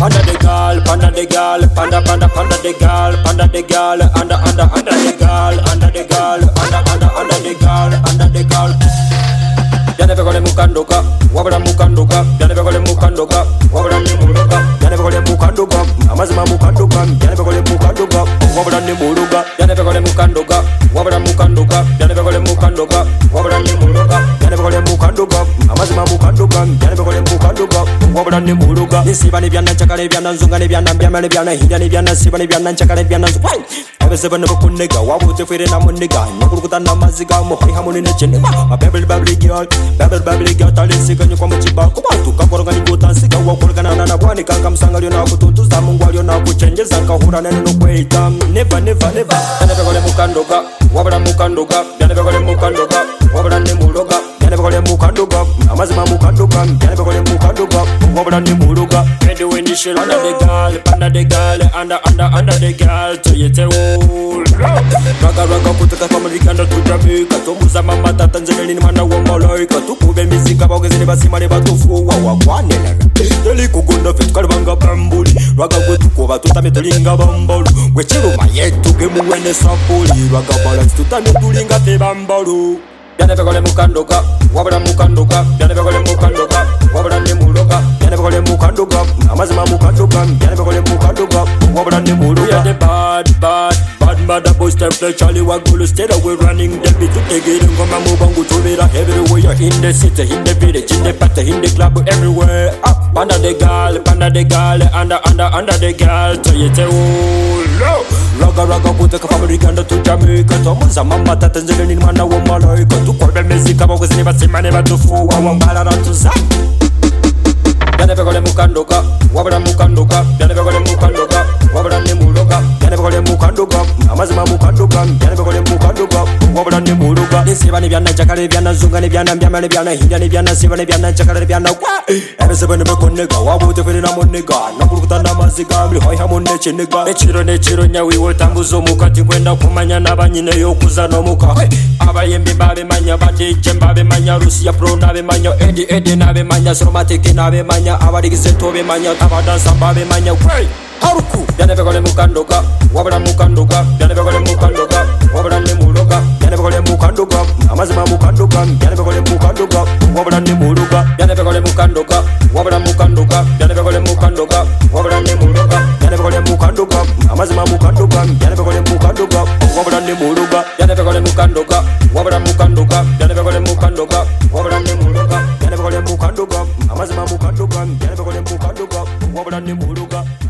Panda the girl, panda the girl, panda panda panda the girl, panda the girl, under the girl, under the girl, under the girl, under the girl. Jana pekole mukandoka, wabula mukandoka, jana pekole mukandoka, wabula ni muruga, jana pekole mukandoka, amazima mukandoka, jana pekole mukandoka, wabula ni muruga, jana pekole mukandoka, wabula mukandoka, jana pekole mukandoka, wabula ni muruga, jana pekole mukandoka, amazima mukandoka, jana pekole mukandoka, wabula ni muruga. Nisiba ni byana chakale byana nzunga ni byana byama ni byana hinda ni byana siba ni byana chakale byana nzunga. Abese bana bakunega, wabute fere na muniga, nukurukuta na maziga, muhari hamuni ne chenega. My baby girl. Babble girl talisika nyukwa muchiba kubantu kakoroga ni gutansiga wakoroga na bwani kanga msanga lyo na kutuntuza Mungu alyo na kuchenjeza kahura nene no kweta never Jana pekole mukandoga wabula mukandoga jana pekole mukandoga wabula ni muroga jana pekole mukandoga amazima mukandoga jana pekole mukandoga wabula ni muroga ready when you shell under the girl under the girl to yete wo raga kutoka kama liganda to Jamaica to muzama mata Tanzania ni mwana wa malaika tukube mizika bagezene basimale batufu wa kwanela deli kugunda fetu kalibanga bambuli raga kwetu kuba tutame tulinga bambulu gwechiruma yetu gemuwene sapuli raga balance tutame tulinga te bambulu jana pekole mukandoka wabula mukandoka jana pekole mukandoka wabula ni muroga jana pekole mukandoka amazima mukandoka jana pekole mukandoka wabula ni muroga. We are the bad mother boys step like Charlie Wagulu steady we running them beat to take it and come move on go to it everywhere in the city in the village in the party in the club everywhere up under the girl under the girl to yete wo raga kutoka family ganda to Jamaica to muzama mata Tanzania ni mwana wa malaika tukube mizika bagezene basimane batufu wa mbalala tuza. Jana pekole mukandoka wabula mukandoka jana pekole mukandoka wabula ni muroga jana pekole mukandoka amazima mukandoka jana pekole mukandoka wabula ni muroga. Nisiba ni byana chakale byana zunga ni byana byama ni byana hinda ni byana siba ni byana chakale ni byana kwa ebese bane bekonega wabute fere na monega nakurukuta na maziga mli hoya monne chenega echiro nyawi wotambuzo mukati kwenda kumanya nabanyine yokuza no muka abayembi babe manya bateche babe manya Rusia pro nabe manya edi nabe manya somatic nabe manya abadigize tobe manya abadansa babe manya kwei haruku jana pekole mukandoka wabula mukandoka jana pekole mukandoka wabula ni muroga jana pekole mukandoka amazima mukandoka jana pekole mukandoka wabula ni muroga jana pekole mukandoka wabula mukandoka jana pekole mukandoka wabula ni muroga jana pekole mukandoka amazima mukandoka jana pekole mukandoka wabula ni muroga jana pekole mukandoka wabula mukandoka jana pekole mukandoka wabula ni muroga jana pekole mukandoka amazima mukandoka jana pekole mukandoka wabula ni muroga.